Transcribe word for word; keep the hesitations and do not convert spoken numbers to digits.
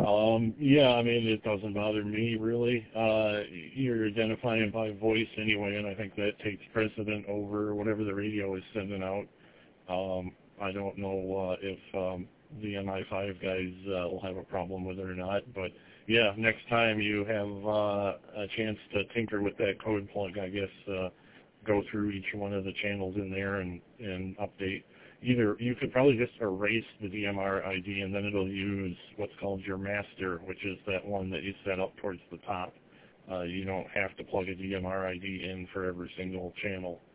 Um, yeah, I mean, it doesn't bother me, really. Uh, you're identifying by voice anyway, and I think that takes precedent over whatever the radio is sending out. Um, I don't know uh, if um, the M I five guys uh, will have a problem with it or not, but yeah, next time you have uh, a chance to tinker with that code plug, I guess, uh, go through each one of the channels in there and, and update. Either you could probably just erase the D M R I D and then it'll use what's called your master, which is that one that you set up towards the top. Uh, you don't have to plug a D M R I D in for every single channel.